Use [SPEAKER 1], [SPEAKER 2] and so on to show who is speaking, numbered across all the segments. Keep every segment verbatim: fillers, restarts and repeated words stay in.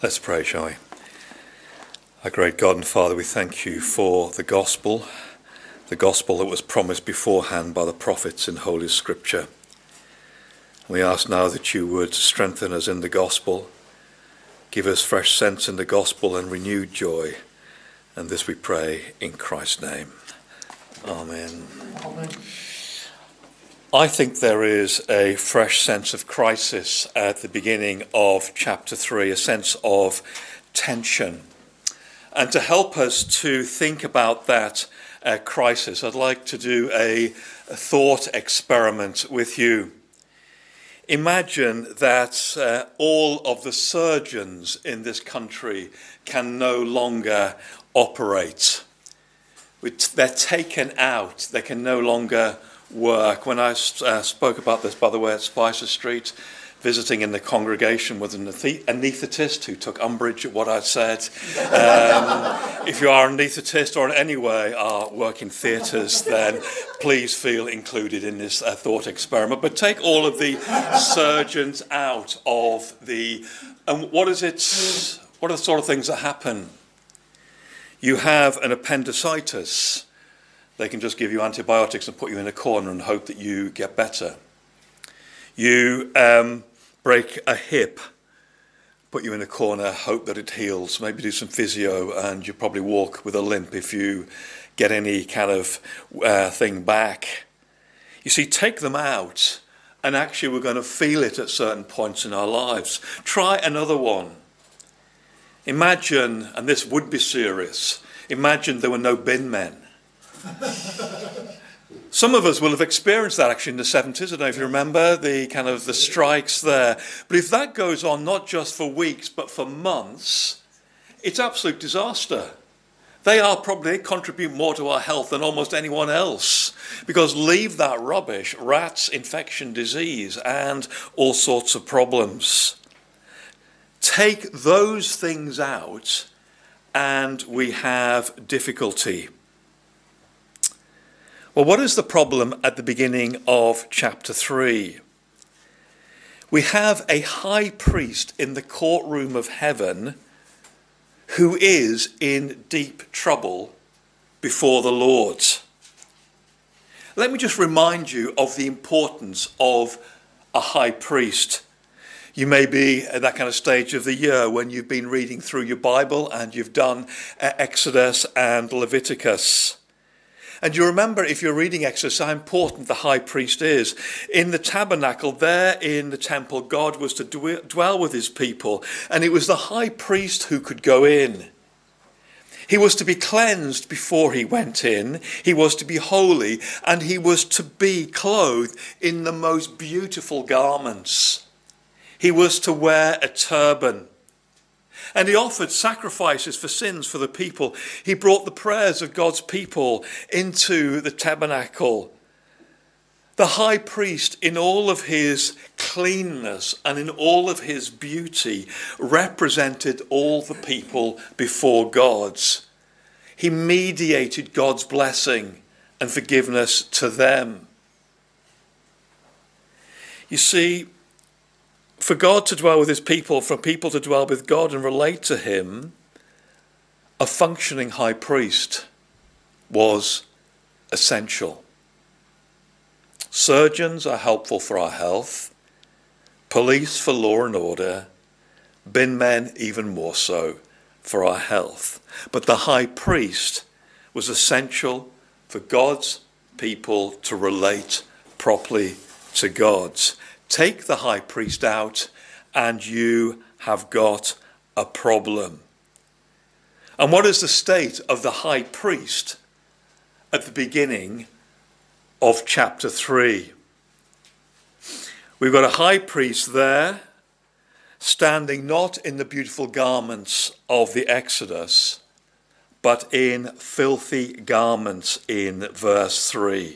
[SPEAKER 1] Let's pray, shall we? Our great God and Father, we thank you for the gospel, the gospel that was promised beforehand by the prophets in Holy Scripture. We ask now that you would strengthen us in the gospel, give us fresh sense in the gospel and renewed joy. And this we pray in Christ's name. Amen. Amen. I think there is a fresh sense of crisis at the beginning of chapter three, a sense of tension. And to help us to think about that uh, crisis, I'd like to do a, a thought experiment with you. Imagine that uh, all of the surgeons in this country can no longer operate. They're taken out. They can no longer work. When I uh, spoke about this, by the way, at Spicer Street, visiting in the congregation with an anaesthetist who took umbrage at what I said. Um, if you are an anaesthetist or in any way are work in theatres, then please feel included in this uh, thought experiment. But take all of the surgeons out of the... And what is it? What are the sort of things that happen? You have an appendicitis. They can just give you antibiotics and put you in a corner and hope that you get better. You um, break a hip, put you in a corner, hope that it heals, maybe do some physio, and you probably walk with a limp if you get any kind of uh, thing back. You see, take them out, and actually we're going to feel it at certain points in our lives. Try another one. Imagine, and this would be serious, imagine there were no bin men. Some of us will have experienced that actually in the seventies. I don't know if you remember the kind of the strikes there. But if that goes on not just for weeks but for months, it's absolute disaster. They are probably contribute more to our health than almost anyone else, because leave that rubbish, rats, infection, disease, and all sorts of problems. Take those things out and we have difficulty. Well, what is the problem at the beginning of chapter three? We have a high priest in the courtroom of heaven who is in deep trouble before the Lord. Let me just remind you of the importance of a high priest. You may be at that kind of stage of the year when you've been reading through your Bible and you've done Exodus and Leviticus. And you remember, if you're reading Exodus, how important the high priest is. In the tabernacle, there in the temple, God was to dwell with his people. And it was the high priest who could go in. He was to be cleansed before he went in. He was to be holy. And he was to be clothed in the most beautiful garments. He was to wear a turban. And he offered sacrifices for sins for the people. He brought the prayers of God's people into the tabernacle. The high priest, in all of his cleanness and in all of his beauty, represented all the people before God. He mediated God's blessing and forgiveness to them. You see, for God to dwell with his people, for people to dwell with God and relate to him, a functioning high priest was essential. Surgeons are helpful for our health, police for law and order, bin men even more so for our health. But the high priest was essential for God's people to relate properly to God. Take the high priest out and you have got a problem. And what is the state of the high priest at the beginning of chapter three? We've got a high priest there standing not in the beautiful garments of the Exodus, but in filthy garments in verse three.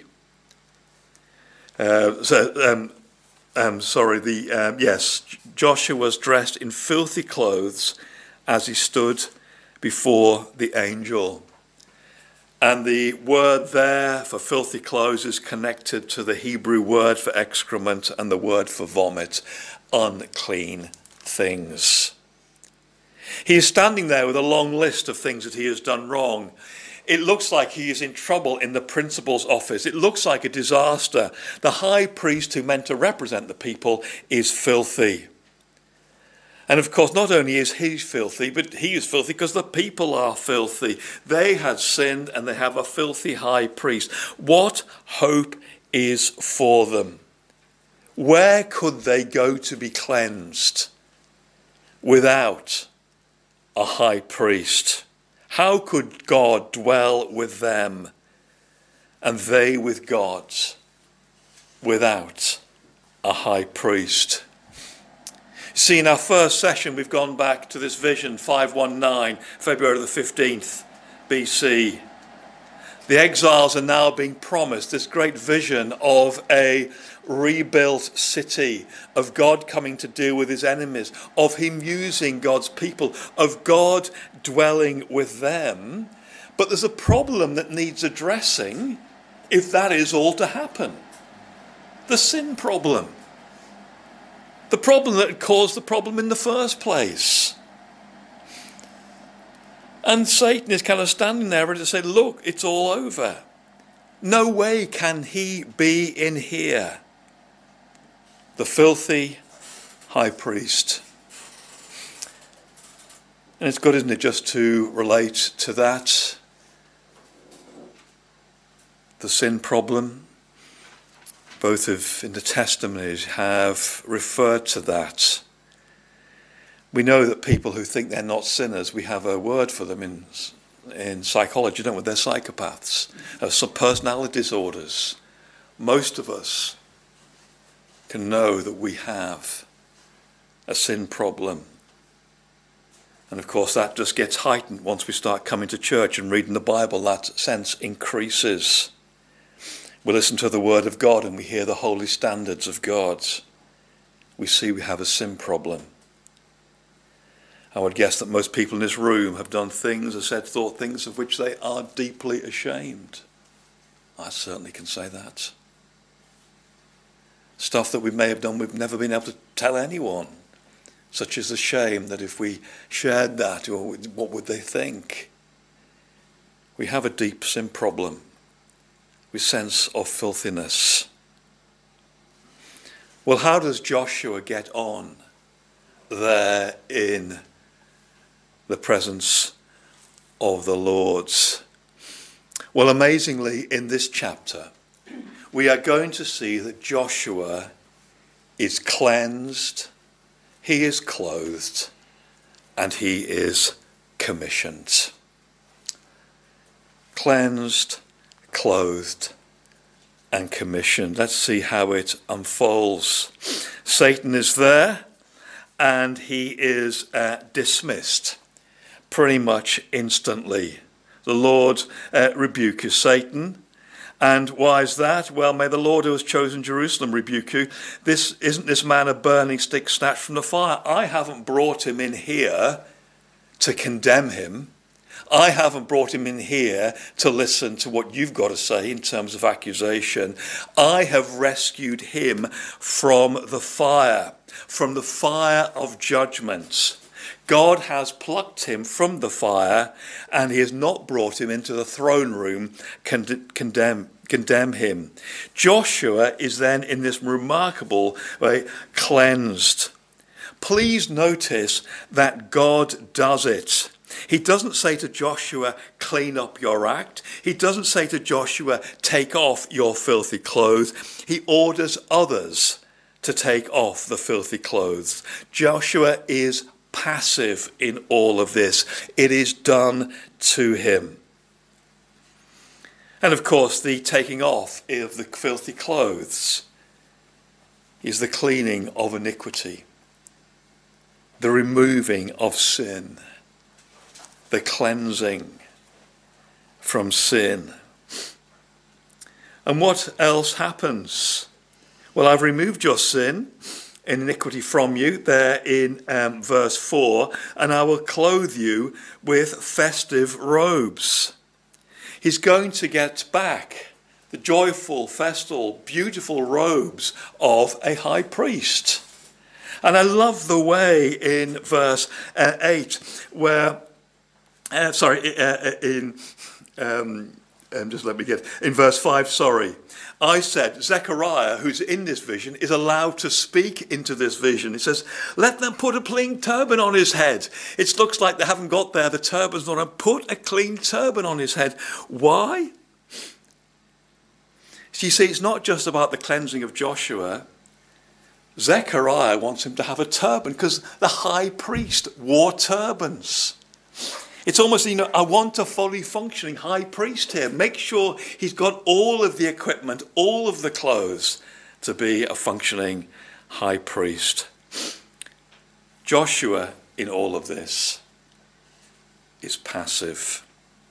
[SPEAKER 1] Uh, so, um, Um, sorry, the um, yes, Joshua was dressed in filthy clothes as he stood before the angel. And the word there for filthy clothes is connected to the Hebrew word for excrement and the word for vomit, unclean things. He is standing there with a long list of things that he has done wrong. It looks like he is in trouble in the principal's office. It looks like a disaster. The high priest who meant to represent the people is filthy. And of course, not only is he filthy, but he is filthy because the people are filthy. They had sinned and they have a filthy high priest. What hope is for them? Where could they go to be cleansed without a high priest? How could God dwell with them and they with God without a high priest? See, in our first session, we've gone back to this vision, five one nine, February the fifteenth, B C. The exiles are now being promised this great vision of a rebuilt city, of God coming to deal with his enemies, of him using God's people, of God dwelling with them. But there's a problem that needs addressing if that is all to happen. The sin problem. The problem that caused the problem in the first place. And Satan is kind of standing there ready to say, look, it's all over. No way can he be in here. The filthy high priest. And it's good, isn't it, just to relate to that. The sin problem. Both of in the testimonies have referred to that. We know that people who think they're not sinners, we have a word for them in in psychology, don't we? They're psychopaths, uh, some personality disorders. Most of us can know that we have a sin problem. And of course that just gets heightened once we start coming to church and reading the Bible. That sense increases. We listen to the word of God and we hear the holy standards of God. We see we have a sin problem. I would guess that most people in this room have done things or said, thought things of which they are deeply ashamed. I certainly can say that. Stuff that we may have done we've never been able to tell anyone. Such as the shame that if we shared that, what would they think? We have a deep sin problem. With sense of filthiness. Well, how does Joshua get on there in the presence of the Lord? Well, amazingly, in this chapter, we are going to see that Joshua is cleansed, he is clothed, and he is commissioned. Cleansed, clothed, and commissioned. Let's see how it unfolds. Satan is there, and he is uh, dismissed pretty much instantly. The Lord uh, rebukes Satan. And why is that? Well, may the Lord who has chosen Jerusalem rebuke you. This isn't this man a burning stick snatched from the fire? I haven't brought him in here to condemn him. I haven't brought him in here to listen to what you've got to say in terms of accusation. I have rescued him from the fire, from the fire of judgment. God has plucked him from the fire, and he has not brought him into the throne room to condemn, condemn him. Joshua is then in this remarkable way cleansed. Please notice that God does it. He doesn't say to Joshua, clean up your act. He doesn't say to Joshua, take off your filthy clothes. He orders others to take off the filthy clothes. Joshua is passive in all of this. It is done to him. And of course, the taking off of the filthy clothes is the cleaning of iniquity, the removing of sin, the cleansing from sin. And what else happens? Well, I've removed your sin and iniquity from you, there in um, verse four, and I will clothe you with festive robes. He's going to get back the joyful, festal, beautiful robes of a high priest. And I love the way in verse uh, eight where, uh, sorry, uh, in, um, um, just let me get, in verse five, sorry. I said, Zechariah, who's in this vision, is allowed to speak into this vision. It says, let them put a clean turban on his head. It looks like they haven't got there. The turban's not on. Put a clean turban on his head. Why? So you see, it's not just about the cleansing of Joshua. Zechariah wants him to have a turban because the high priest wore turbans. It's almost, you know, I want a fully functioning high priest here. Make sure he's got all of the equipment, all of the clothes to be a functioning high priest. Joshua, in all of this, is passive.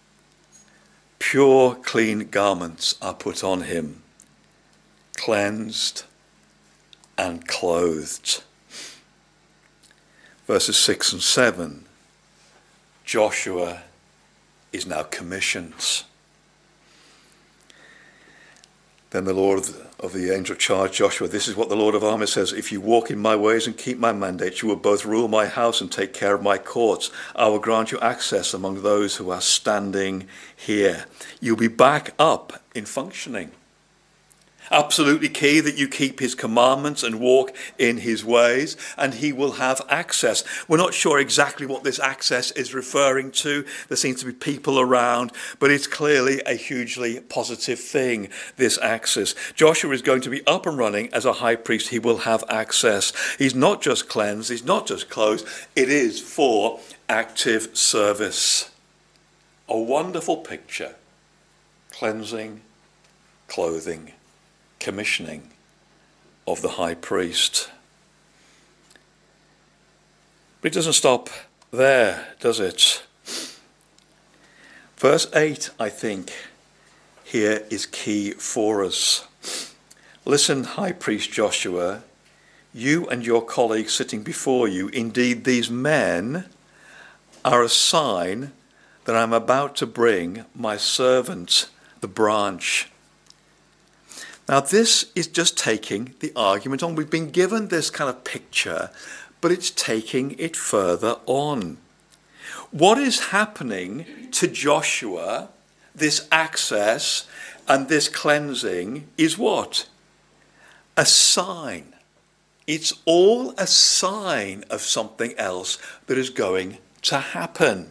[SPEAKER 1] Pure, clean garments are put on him, cleansed and clothed. Verses six and seven. Joshua is now commissioned. Then the Lord of the angel charged Joshua, this is what the Lord of armies says, if you walk in my ways and keep my mandates, you will both rule my house and take care of my courts. I will grant you access among those who are standing here. You'll be back up in functioning. Absolutely key that you keep his commandments and walk in his ways, and he will have access. We're not sure exactly what this access is referring to. There seems to be people around, but it's clearly a hugely positive thing, this access. Joshua is going to be up and running as a high priest. He will have access. He's not just cleansed, he's not just clothed. It is for active service. A wonderful picture. Cleansing, clothing, commissioning of the high priest. But it doesn't stop there, does it? Verse eight, I think, here is key for us. Listen, High Priest Joshua, you and your colleagues sitting before you, indeed these men are a sign that I'm about to bring my servant, the branch. Now, this is just taking the argument on. We've been given this kind of picture, but it's taking it further on. What is happening to Joshua, this access and this cleansing, is what? A sign. It's all a sign of something else that is going to happen.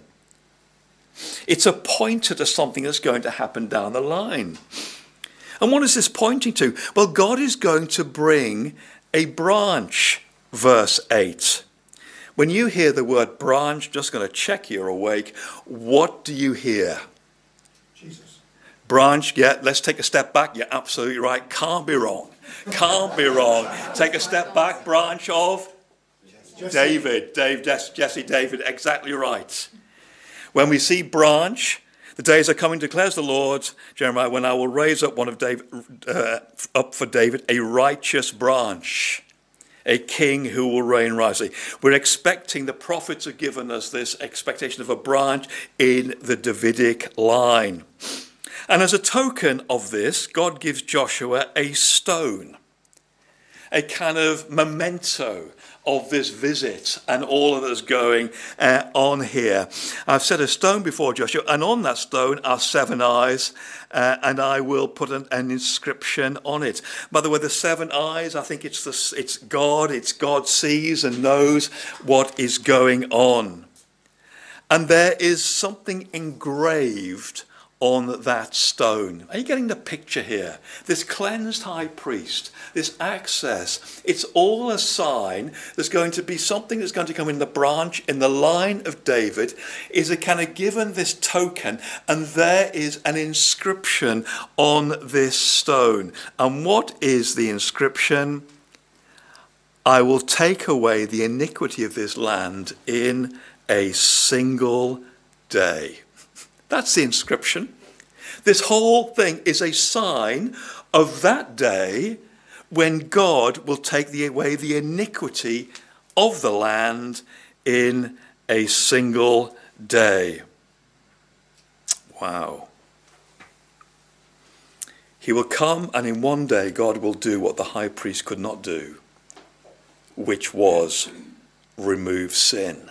[SPEAKER 1] It's a pointer to something that's going to happen down the line. And what is this pointing to? Well, God is going to bring a branch, verse eight. When you hear the word branch, just going to check you're awake, what do you hear? Jesus. Branch, yeah, let's take a step back. You're absolutely right. Can't be wrong. Can't be wrong. Take a step back, branch of Jesse. David. Dave, Jesse, David, exactly right. When we see branch, the days are coming, declares the Lord, Jeremiah, when I will raise up one of David, uh, up for David, a righteous branch, a king who will reign rightly. We're expecting, the prophets have given us this expectation of a branch in the Davidic line. And as a token of this, God gives Joshua a stone, a kind of memento of this visit and all that is going uh, on here. I've set a stone before Joshua, and on that stone are seven eyes, uh, and I will put an, an inscription on it. By the way, the seven eyes, I think it's the, it's God. It's God sees and knows what is going on. And there is something engraved on that stone. Are you getting the picture here? This cleansed high priest, this access, it's all a sign. There's going to be something that's going to come in the branch, in the line of David, is a kind of given this token, and there is an inscription on this stone. And what is the inscription? I will take away the iniquity of this land in a single day. That's the inscription. This whole thing is a sign of that day when God will take the, away the iniquity of the land in a single day. Wow. He will come, and in one day God will do what the high priest could not do. which was remove sin.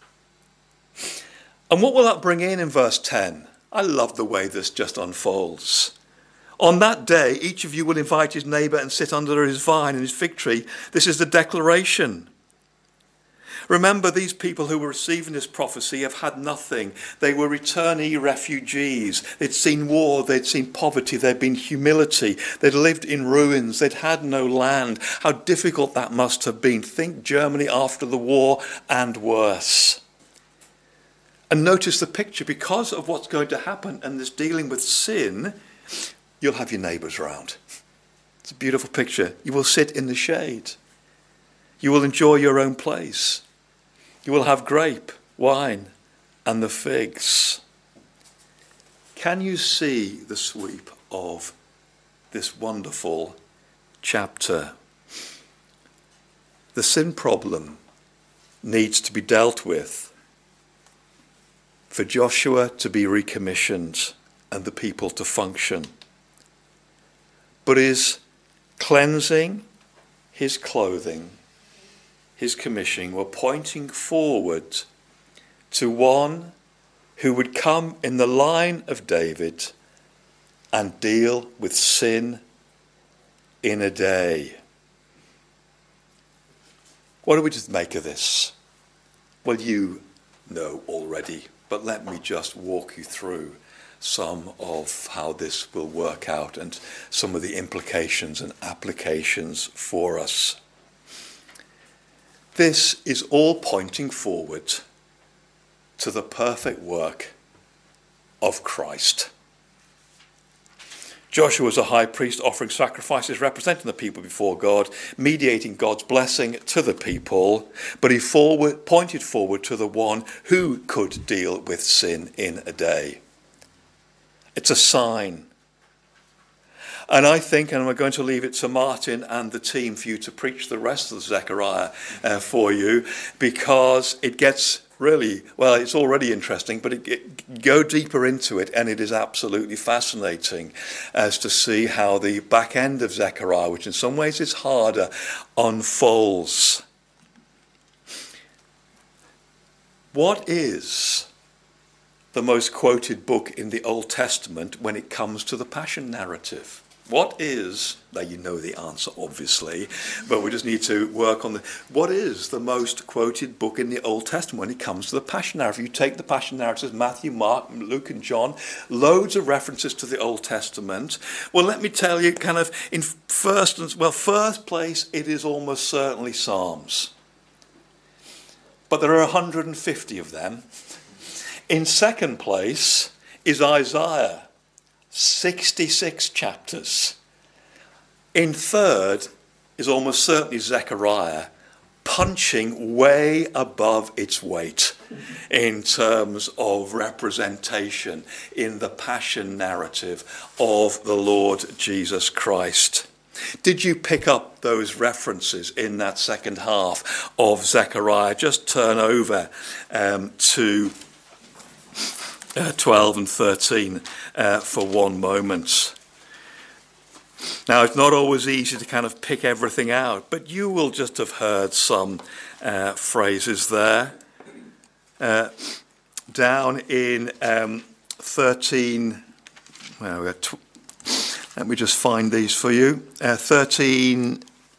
[SPEAKER 1] And what will that bring in in verse ten? I love the way this just unfolds. On that day, each of you will invite his neighbour and sit under his vine and his fig tree. This is the declaration. Remember, these people who were receiving this prophecy have had nothing. They were returnee refugees. They'd seen war, they'd seen poverty, there'd been humility. They'd lived in ruins, they'd had no land. How difficult that must have been. Think Germany after the war and worse. And notice the picture, because of what's going to happen and this dealing with sin, you'll have your neighbours around. It's a beautiful picture. You will sit in the shade. You will enjoy your own place. You will have grape, wine, and the figs. Can you see the sweep of this wonderful chapter? The sin problem needs to be dealt with for Joshua to be recommissioned and the people to function. But his cleansing, his clothing, his commissioning were pointing forward to one who would come in the line of David and deal with sin in a day. What do we just make of this? Well, you know already, but let me just walk you through some of how this will work out and some of the implications and applications for us. This is all pointing forward to the perfect work of Christ. Joshua was a high priest offering sacrifices, representing the people before God, mediating God's blessing to the people, but he forward, pointed forward to the one who could deal with sin in a day. It's a sign. And I think, and we're going to leave it to Martin and the team for you to preach the rest of Zechariah uh, for you, because it gets really, well, it's already interesting, but it, it, go deeper into it, and it is absolutely fascinating as to see how the back end of Zechariah, which in some ways is harder, unfolds. What is the most quoted book in the Old Testament when it comes to the Passion narrative? What is, now you know the answer obviously, but we just need to work on the, what is the most quoted book in the Old Testament when it comes to the Passion narrative? You take the Passion narratives, Matthew, Mark, Luke and John, loads of references to the Old Testament. Well, let me tell you, kind of in first, well, first place, it is almost certainly Psalms. But there are one hundred fifty of them. In second place is Isaiah. sixty-six chapters. In third is almost certainly Zechariah, punching way above its weight in terms of representation in the Passion narrative of the Lord Jesus Christ. Did you pick up those references in that second half of Zechariah? Just turn over um, to Uh, twelve and thirteen uh, for one moment. Now, it's not always easy to kind of pick everything out, but you will just have heard some uh, phrases there. Uh, down in um, thirteen, well, we tw- let me just find these for you. Uh, thirteen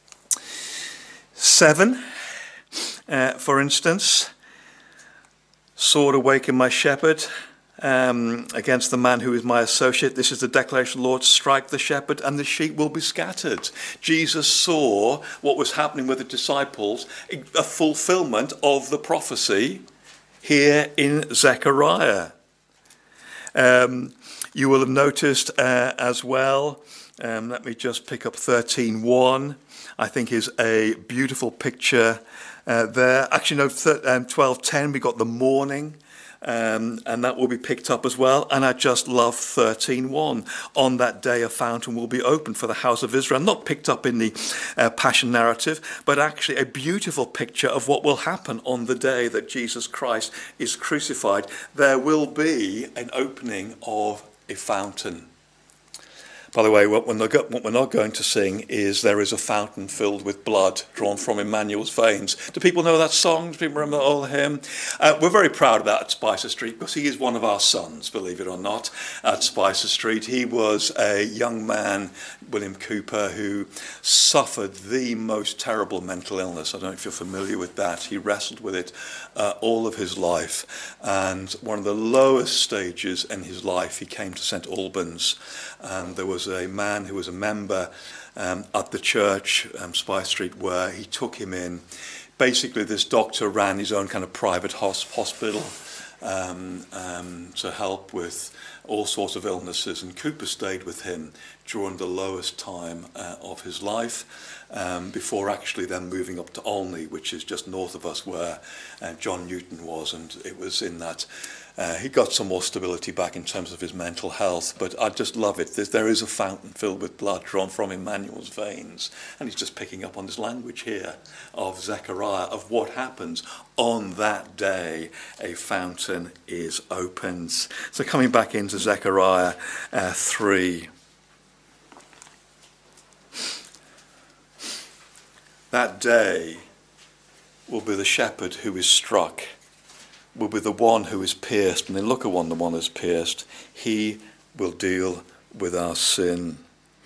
[SPEAKER 1] seven, uh, for instance. Sword awaken my shepherd. Um, against the man who is my associate. This is the declaration, Lord, strike the shepherd and the sheep will be scattered. Jesus saw what was happening with the disciples, a fulfillment of the prophecy here in Zechariah. Um, you will have noticed uh, as well, um, let me just pick up thirteen one, I think is a beautiful picture uh, there. Actually, no, th- um, twelve ten, we got the morning. Um, and that will be picked up as well. And I just love thirteen one. On that day a fountain will be opened for the house of Israel. Not picked up in the uh, Passion narrative, but actually a beautiful picture of what will happen on the day that Jesus Christ is crucified. There will be an opening of a fountain. By the way, what we're not going to sing is "There is a fountain filled with blood drawn from Emmanuel's veins." Do people know that song? Do people remember that old hymn? Uh, we're very proud of that at Spicer Street because he is one of our sons, believe it or not, at Spicer Street. He was a young man, William Cooper, who suffered the most terrible mental illness. I don't know if you're familiar with that. He wrestled with it uh, all of his life. And one of the lowest stages in his life, he came to Saint Albans. And there was a man who was a member um, at the church, um, Spy Street, where he took him in. Basically, this doctor ran his own kind of private hos- hospital um, um, to help with all sorts of illnesses, and Cooper stayed with him during the lowest time uh, of his life, um, before actually then moving up to Olney, which is just north of us, where uh, John Newton was, and it was in that Uh, he got some more stability back in terms of his mental health, but I just love it. There's, there is a fountain filled with blood drawn from Emmanuel's veins. And he's just picking up on this language here of Zechariah, of what happens on that day a fountain is opened. So coming back into Zechariah uh, three. That day will be the shepherd who is struck, will be the one who is pierced, and then look at one, the one who is pierced. He will deal with our sin.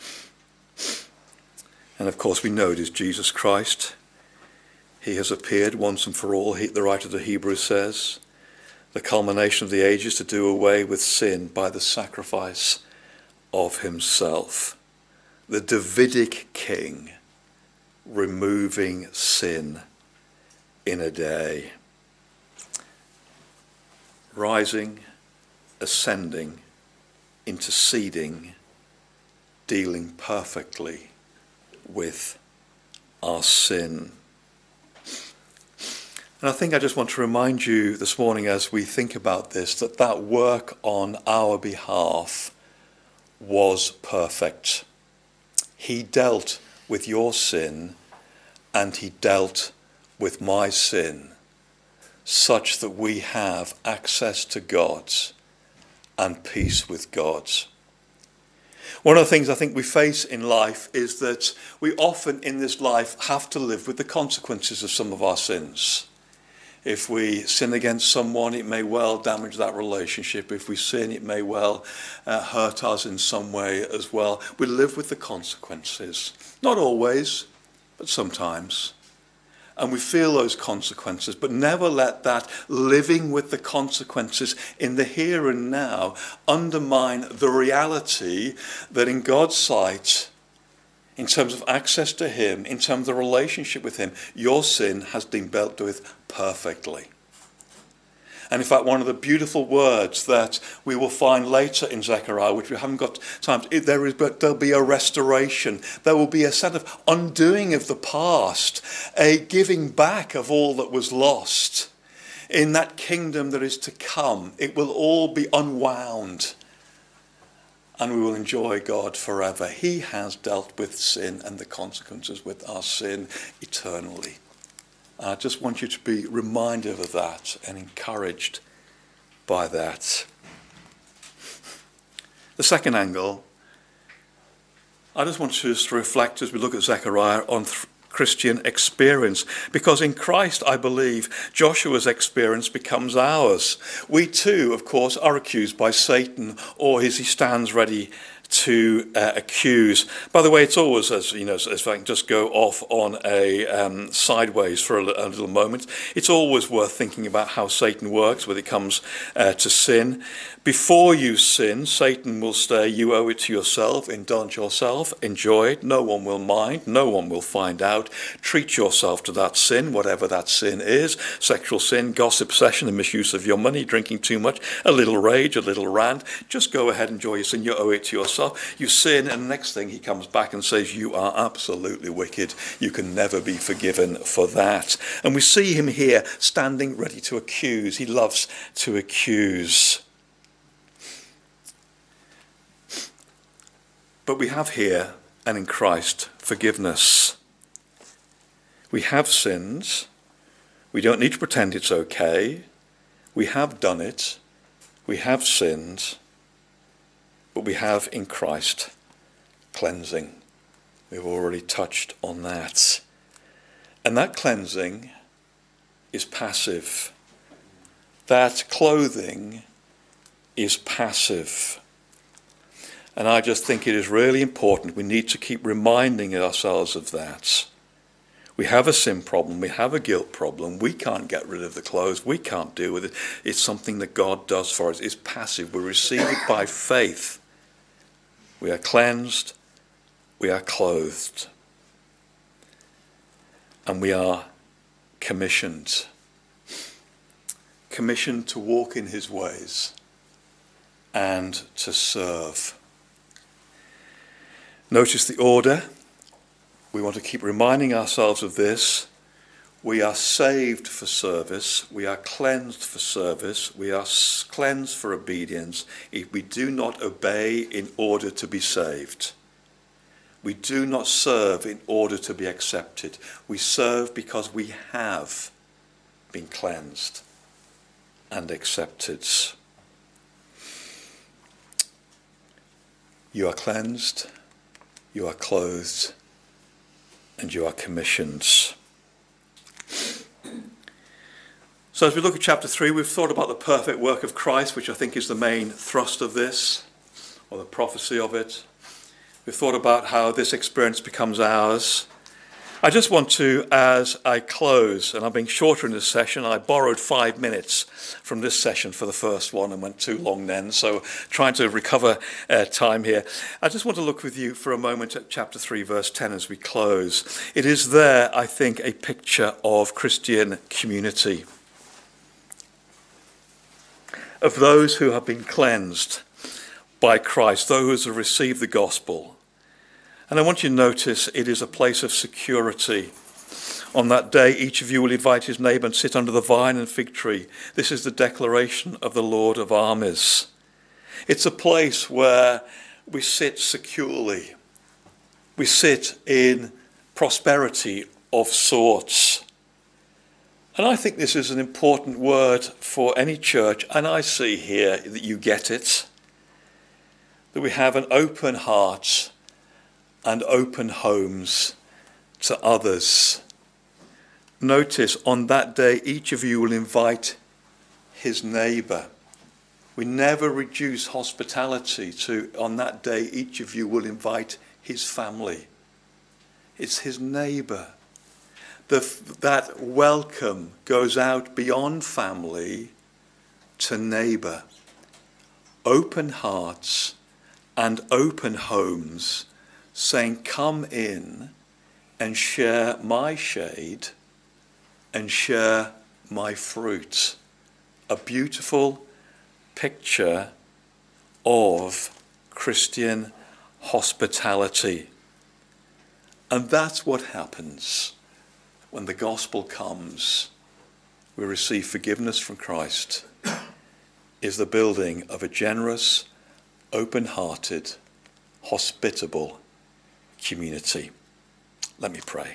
[SPEAKER 1] And of course we know it is Jesus Christ. He has appeared once and for all, he, the writer of the Hebrews says, the culmination of the ages to do away with sin by the sacrifice of himself. The Davidic king removing sin in a day. Rising, ascending, interceding, dealing perfectly with our sin. And I think I just want to remind you this morning as we think about this, that that work on our behalf was perfect. He dealt with your sin and he dealt with my sin, such that we have access to God and peace with God. One of the things I think we face in life is that we often in this life have to live with the consequences of some of our sins. If we sin against someone, it may well damage that relationship. If we sin, it may well uh, hurt us in some way as well. We live with the consequences. Not always, but sometimes. And we feel those consequences, but never let that living with the consequences in the here and now undermine the reality that in God's sight, in terms of access to him, in terms of the relationship with him, your sin has been dealt with perfectly. And in fact, one of the beautiful words that we will find later in Zechariah, which we haven't got time to, there is, but there'll be a restoration. There will be a sort of undoing of the past, a giving back of all that was lost. In that kingdom that is to come, it will all be unwound. And we will enjoy God forever. He has dealt with sin and the consequences with our sin eternally. I just want you to be reminded of that and encouraged by that. The second angle, I just want us to reflect as we look at Zechariah on th- Christian experience. Because in Christ, I believe, Joshua's experience becomes ours. We too, of course, are accused by Satan, or as he stands ready to uh, accuse. By the way, it's always, as you know, if I can just go off on a um, sideways for a, a little moment, it's always worth thinking about how Satan works when it comes uh, to sin. Before you sin, Satan will say, you owe it to yourself, indulge yourself, enjoy it, no one will mind, no one will find out. Treat yourself to that sin, whatever that sin is, sexual sin, gossip, obsession, and misuse of your money, drinking too much, a little rage, a little rant. Just go ahead, enjoy your sin, you owe it to yourself. You sin, and the next thing he comes back and says, you are absolutely wicked. You can never be forgiven for that. And we see him here standing ready to accuse. He loves to accuse. But we have here, and in Christ, forgiveness. We have sinned. We don't need to pretend it's okay. We have done it. We have sinned. But we have in Christ cleansing. We've already touched on that. And that cleansing is passive. That clothing is passive. And I just think it is really important. We need to keep reminding ourselves of that. We have a sin problem. We have a guilt problem. We can't get rid of the clothes. We can't deal with it. It's something that God does for us. It's passive. We receive it by faith. We are cleansed. We are clothed. And we are commissioned. Commissioned to walk in his ways and to serve. Notice the order. We want to keep reminding ourselves of this. We are saved for service. We are cleansed for service. We are cleansed for obedience. If we do not obey in order to be saved. We do not serve in order to be accepted. We serve because we have been cleansed and accepted. You are cleansed, you are clothed, and you are commissioned. So as we look at chapter three, we've thought about the perfect work of Christ, which I think is the main thrust of this, or the prophecy of it. We've thought about how this experience becomes ours. I just want to, as I close, and I'm being shorter in this session, I borrowed five minutes from this session for the first one and went too long then, so trying to recover uh, time here. I just want to look with you for a moment at chapter three, verse ten as we close. It is there, I think, a picture of Christian community, of those who have been cleansed by Christ, those who have received the gospel. And I want you to notice it is a place of security. On that day, each of you will invite his neighbour and sit under the vine and fig tree. This is the declaration of the Lord of armies. It's a place where we sit securely. We sit in prosperity of sorts. And I think this is an important word for any church, and I see here that you get it, that we have an open heart and open homes to others. Notice, on that day, each of you will invite his neighbour. We never reduce hospitality to, on that day, each of you will invite his family. It's his neighbour. The, that welcome goes out beyond family to neighbour. Open hearts and open homes, saying, come in and share my shade and share my fruit. A beautiful picture of Christian hospitality. And that's what happens when the gospel comes. We receive forgiveness from Christ, is the building of a generous, open-hearted, hospitable community. Let me pray.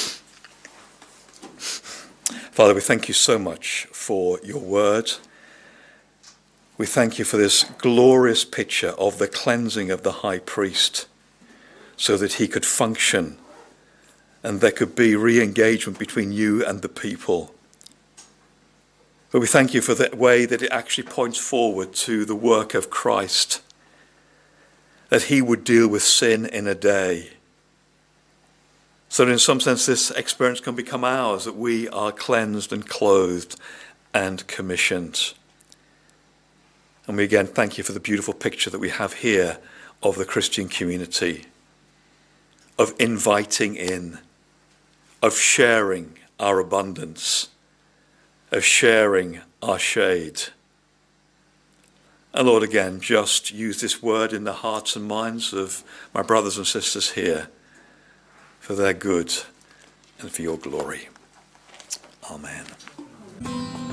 [SPEAKER 1] Father, we thank you so much for your word. We thank you for this glorious picture of the cleansing of the high priest so that he could function and there could be re-engagement between you and the people. But we thank you for the way that it actually points forward to the work of Christ, that he would deal with sin in a day. So that in some sense this experience can become ours, that we are cleansed and clothed and commissioned. And we again thank you for the beautiful picture that we have here of the Christian community, of inviting in, of sharing our abundance, of sharing our shade. And Lord, again, just use this word in the hearts and minds of my brothers and sisters here for their good and for your glory. Amen.